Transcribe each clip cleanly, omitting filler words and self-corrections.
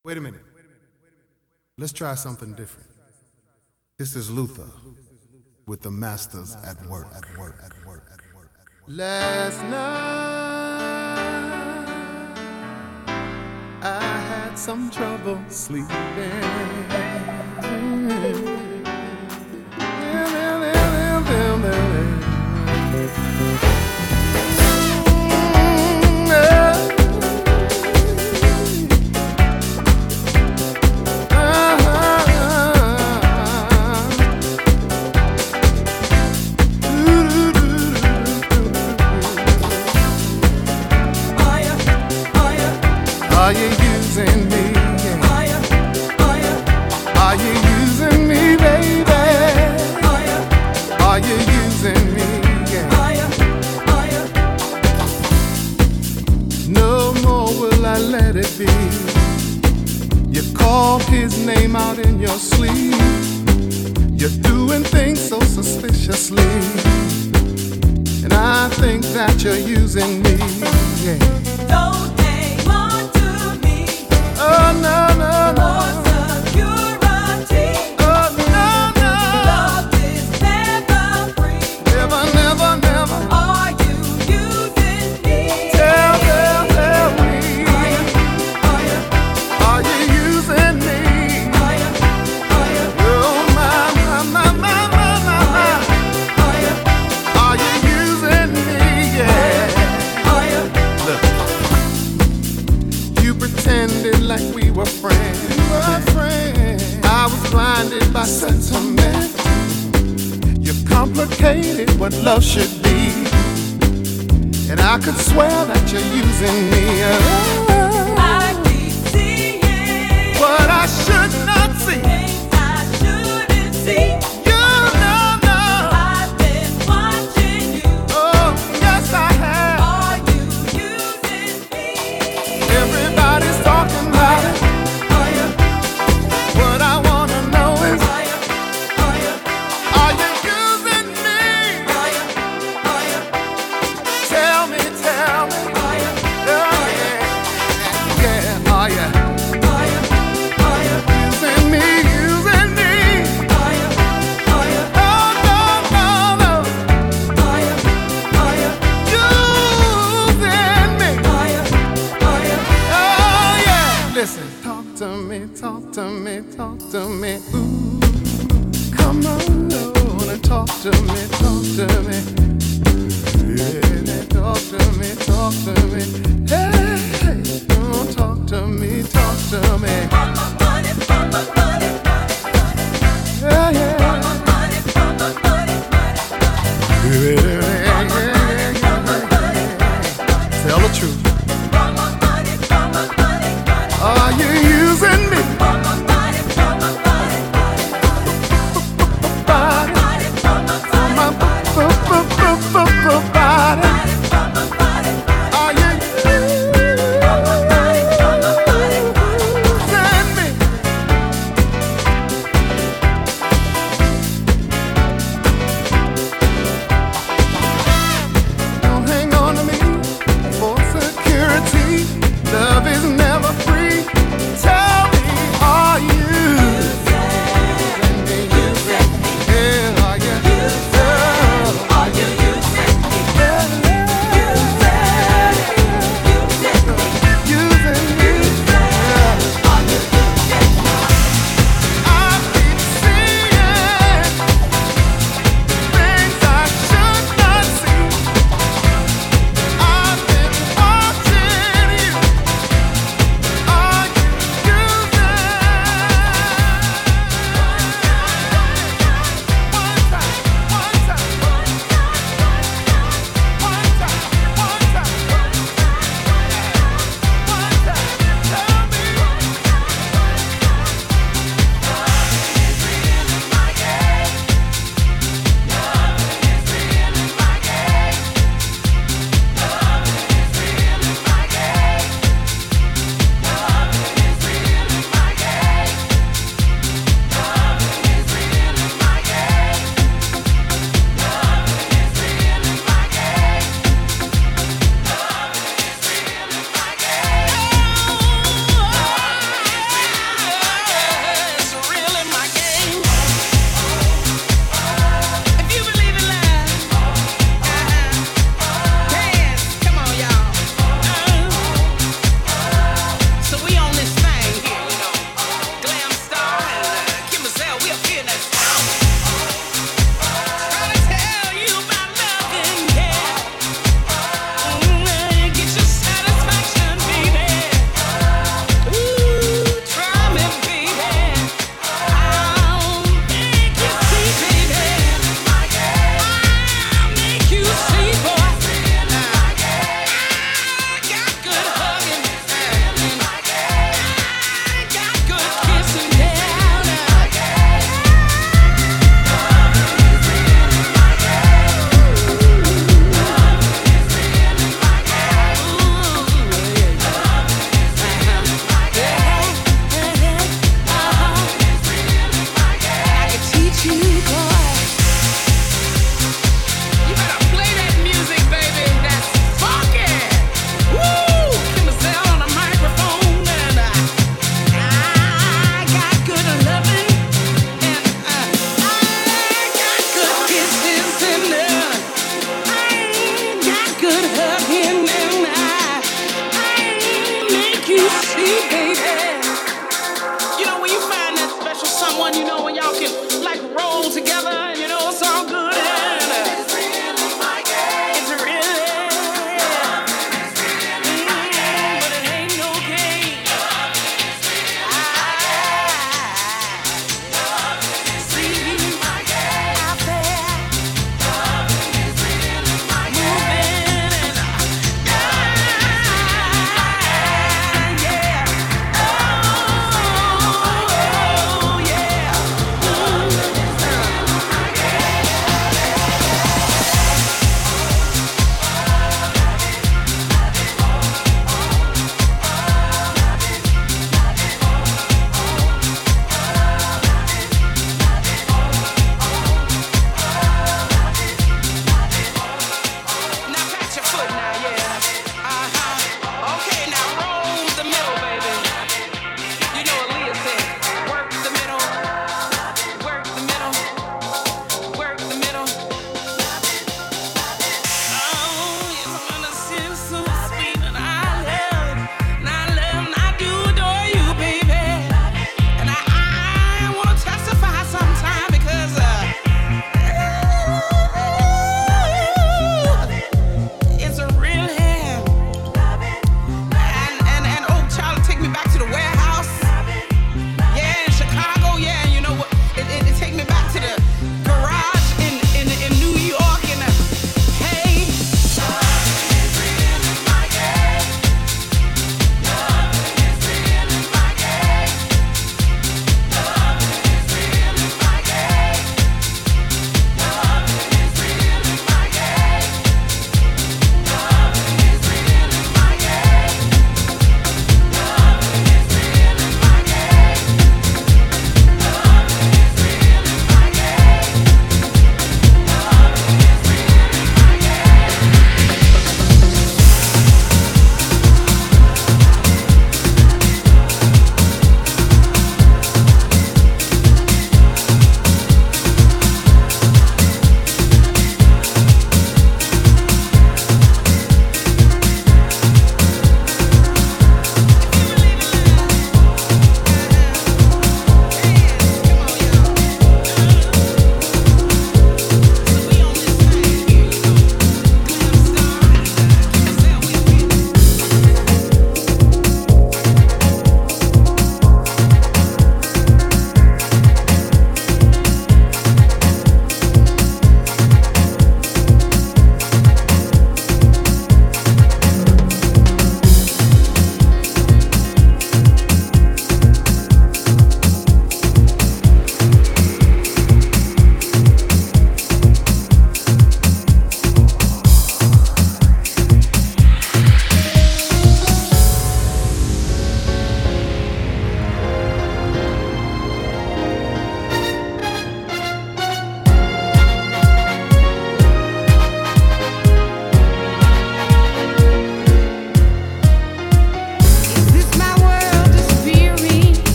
Wait a minute. Let's try something different. This is Luther with the Masters at Work. Last night I had some trouble sleeping. Are you using me? Are you using me, baby? Are you using me? No more will I let it be. You call his name out in your sleep. You're doing things so suspiciously, and I think that you're using me. Don't hang on to me. Oh no, no, no. For security. Oh no, no. Love is never free. Never, never, never. Are you using me? Tell me. Are you using me? Oh my. Are you using me? Yeah. Look, you pretended like we were friends. I was blinded by sentiment. You complicated what love should be, and I could swear that you're using me. I keep seeing What I should not see. things I shouldn't see. You know. I've been watching you. Oh, yes I have. Are you using me? Everybody's talking about it. What I wanna know is, are you using me? Tell me. Oh yeah. Are you using me? Oh no. Using me. Oh yeah. Listen, talk to me. Ooh, come on and talk to me. Yeah, talk to me. Hey, oh, talk to me. Yeah. Tell the truth. Are you using me? Body. Are you using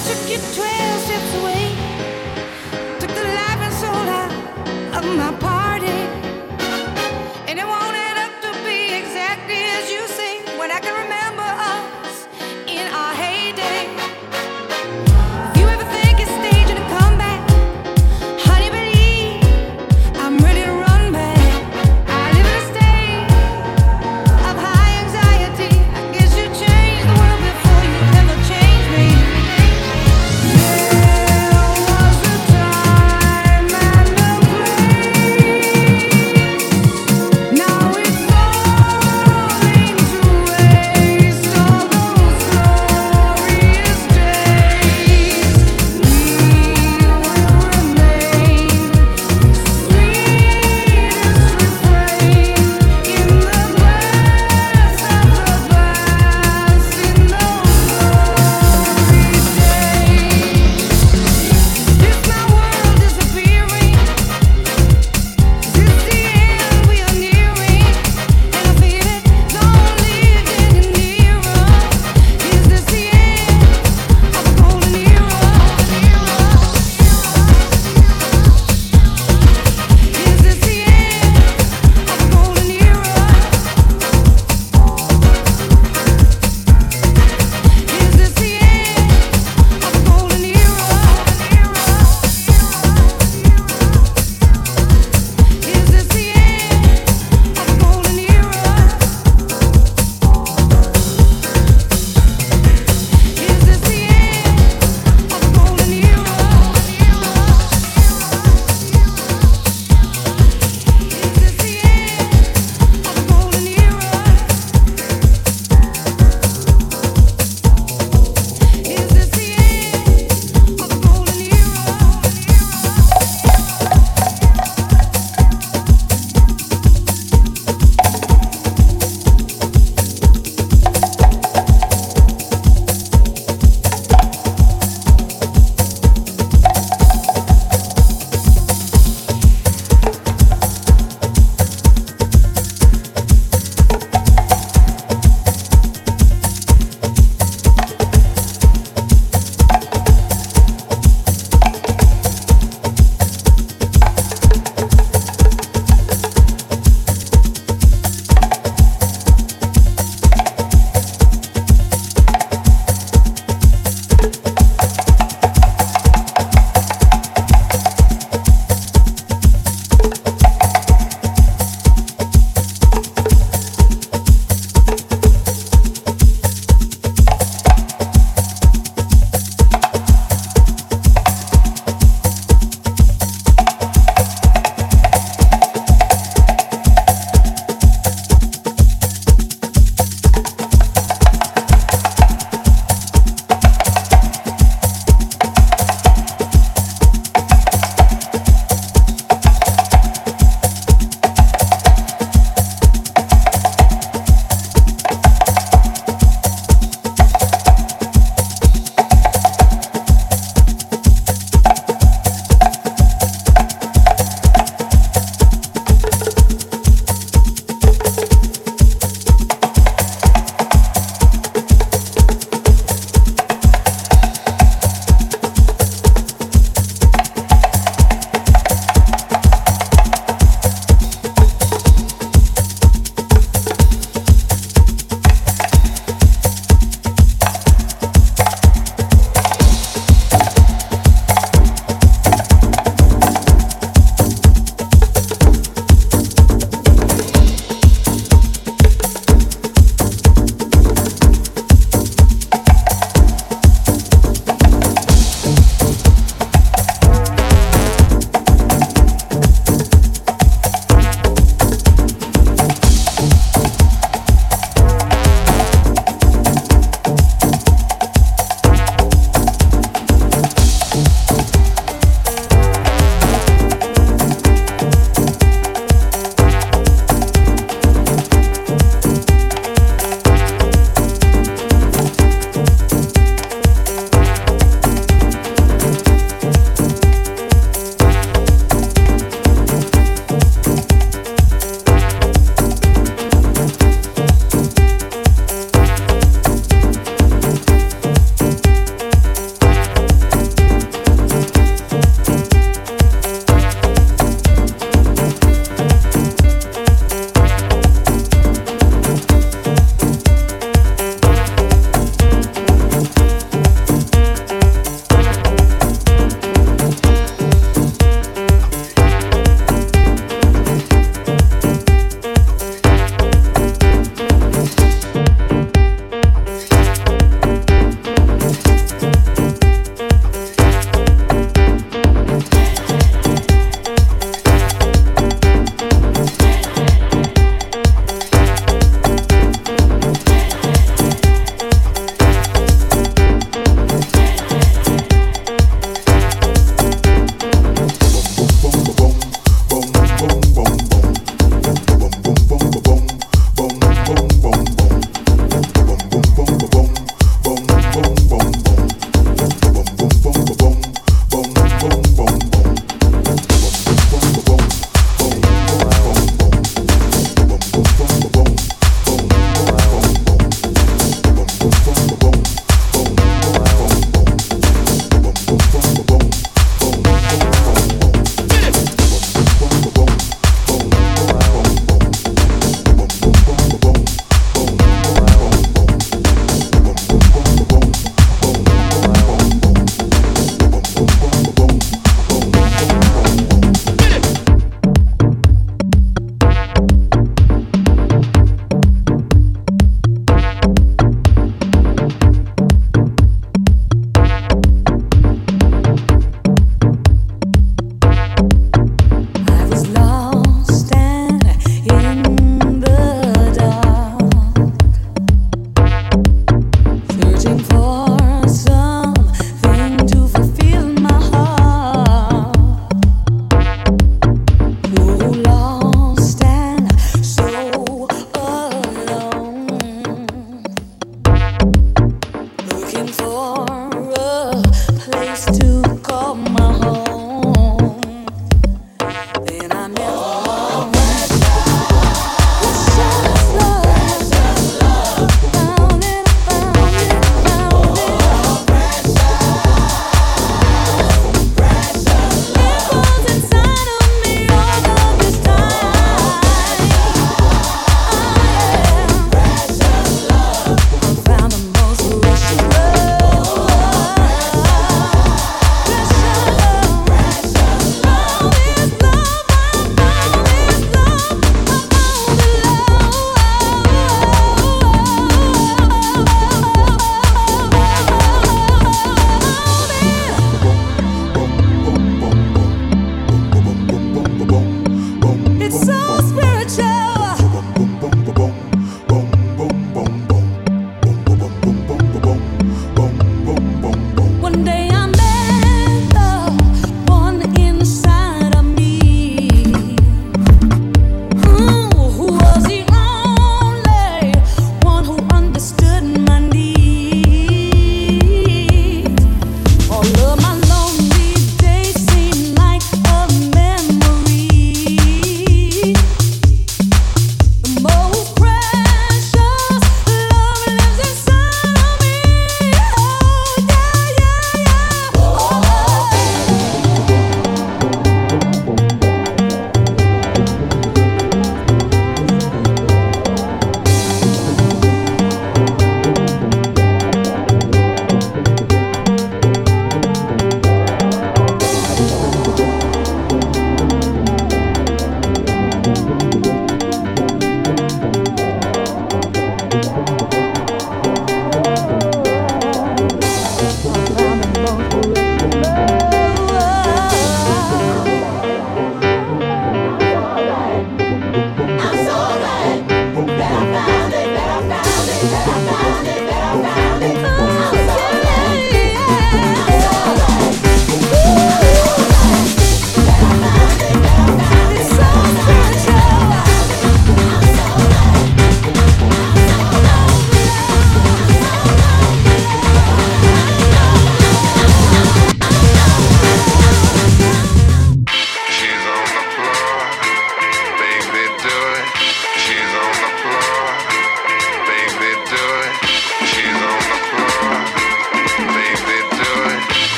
took you 12 steps away, took the life and soul out of my party. And it won't add up to be exactly as you say when I can remember us in our heyday. If you ever think it's staging a comeback, honey, believe I'm ready to run back. I live in a state of high anxiety. I guess you changed the world before you ever changed me. There was a time and a place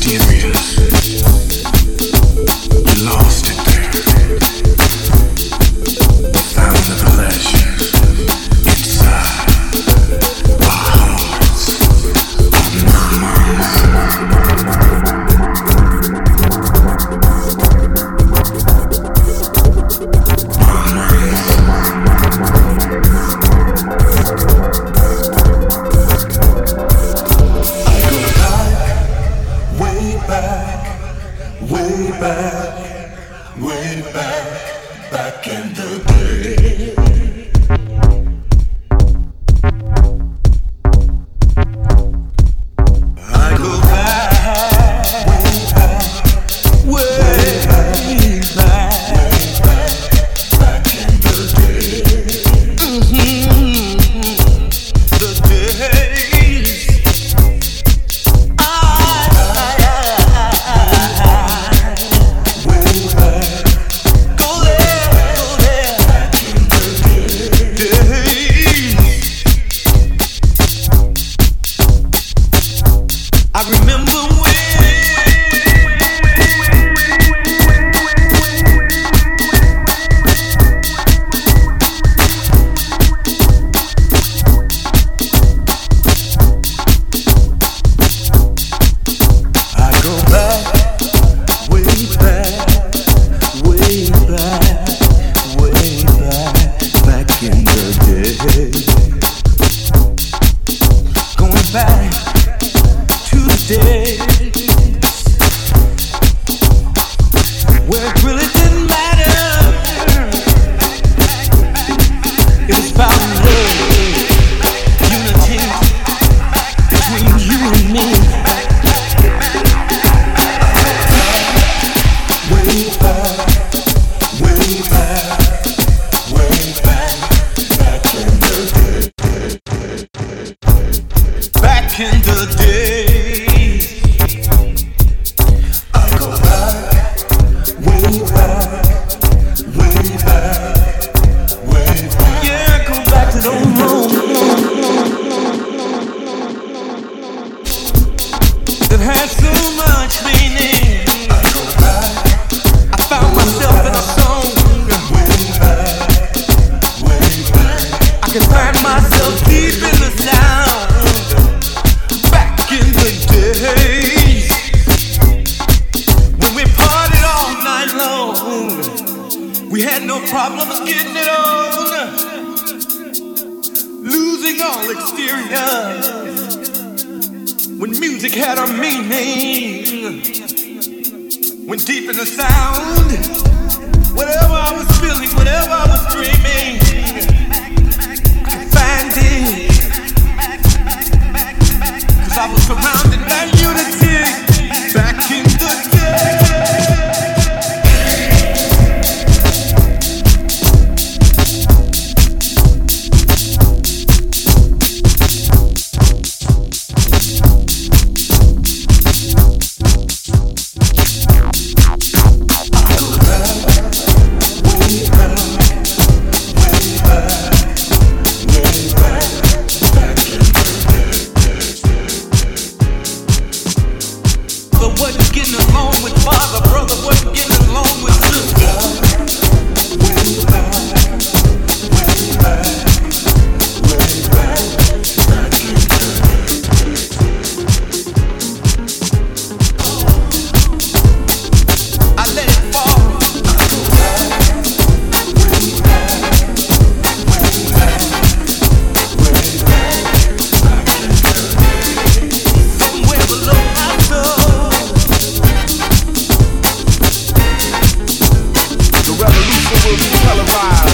will be televised.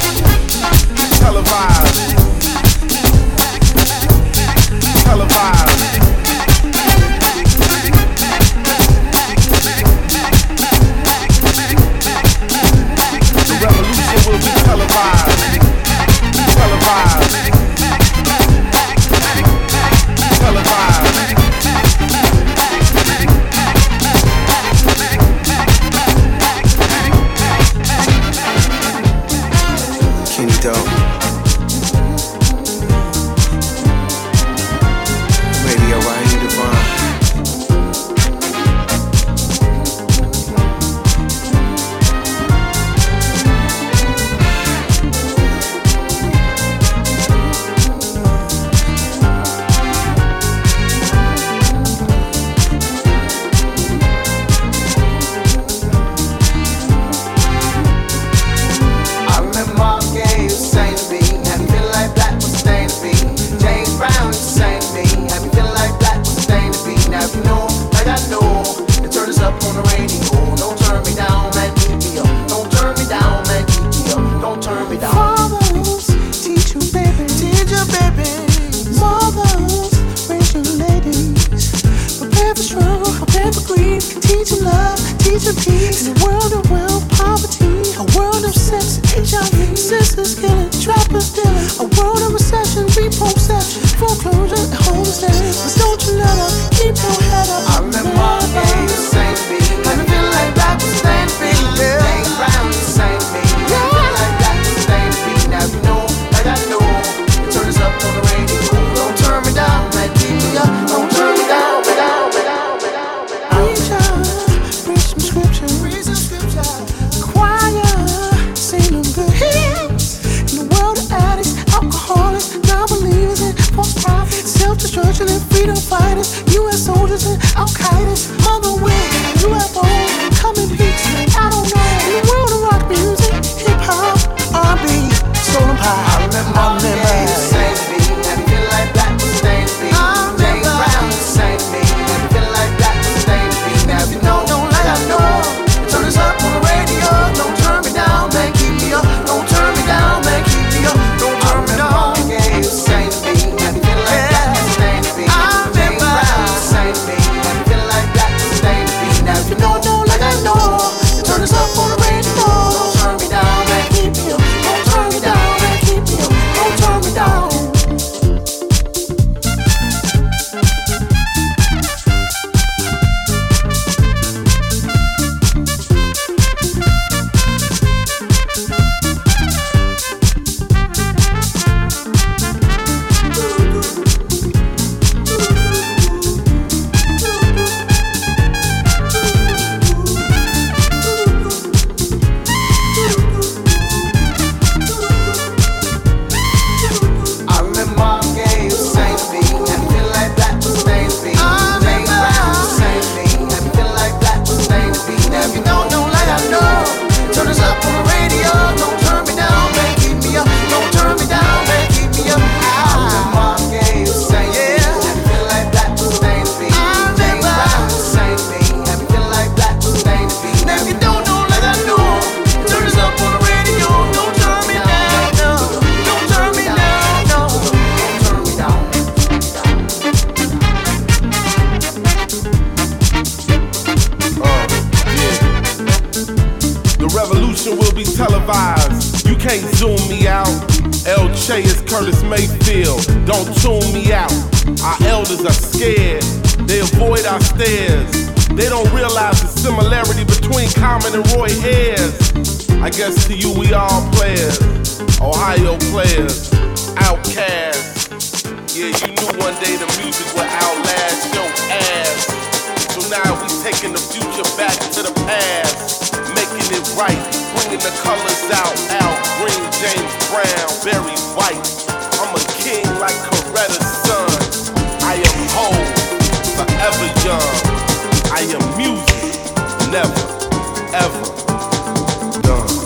teaching love, teaching peace. In a world of wealth, poverty, a world of sex, HIV, sisters killing, trappers dealing, a world of recession, repossession, foreclosure, and homelessness. But don't you let up, keep your head up. I remember my days, St. B. Had me feeling like that was St. B. James Brown, St. B. Had me feeling like that was St. B. Now you know, like I know, you turn this up on the radio. Don't turn me down, like keep me up. Don't turn me down. Read some scripture. Choir, sing them good hymns. In the world of addicts, alcoholics, non-believers and false prophets, self-destruction and freedom fighters, U.S. soldiers and Al-Qaeda's, mother will, UFOs, coming peaks, I don't know. In the world of rock music, hip-hop, R&B, soul and pop. I remember St. B, and feel like that was St. B. James Brown, St. B, and feel like that was St. B. Now you know, don't let I know. Turn this up on the radio. Don't turn me down, man, keep me up. Don't turn me down, man, keep me up. Don't turn me down. St. B, and feel like that was St. B. James Brown, St. B, and feel like that was St. B. Now you know, don't let I know. Turn this up on the radio. Don't turn me down, man, keep me up. Don't turn me down, man, keep me up. Don't turn me down. Curtis Mayfield, don't tune me out. Our elders are scared, they avoid our stares. They don't realize the similarity between Common and Roy Ayers. I guess to you we all players, Ohio players, outcasts. Yeah, you knew one day the music would outlast your ass. So now we taking the future back to the past, making it right, bringing the colors out. Al Green, James Brown, Barry White. I'm a king like Coretta's son. I am whole, forever young. I am music, never, ever done.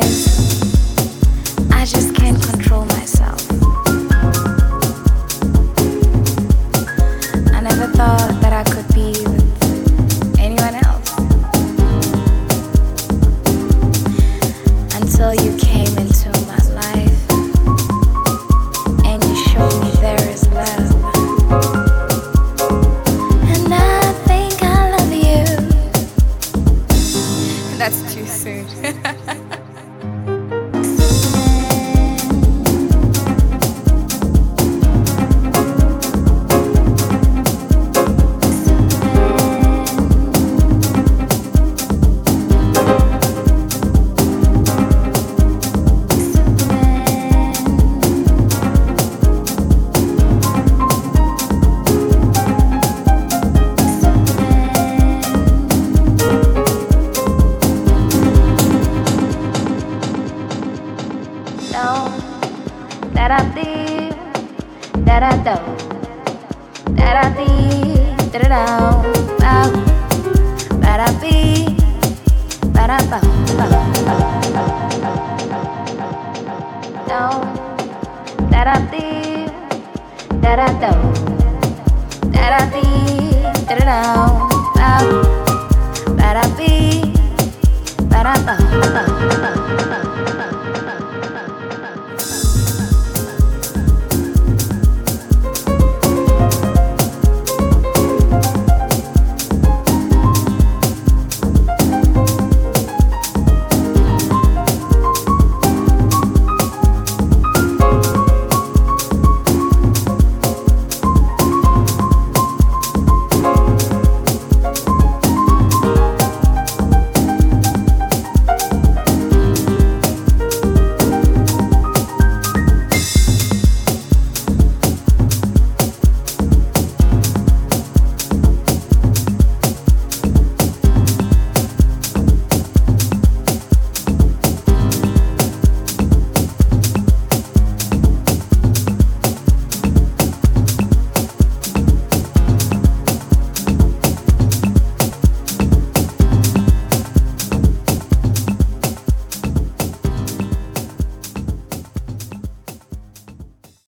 I just can't control myself. I never thought that I could be with anyone else until you came into my life and you showed me there is love. And I think I love you. That's too soon. Ba-da-bee, ba-da-bum, bum, bum.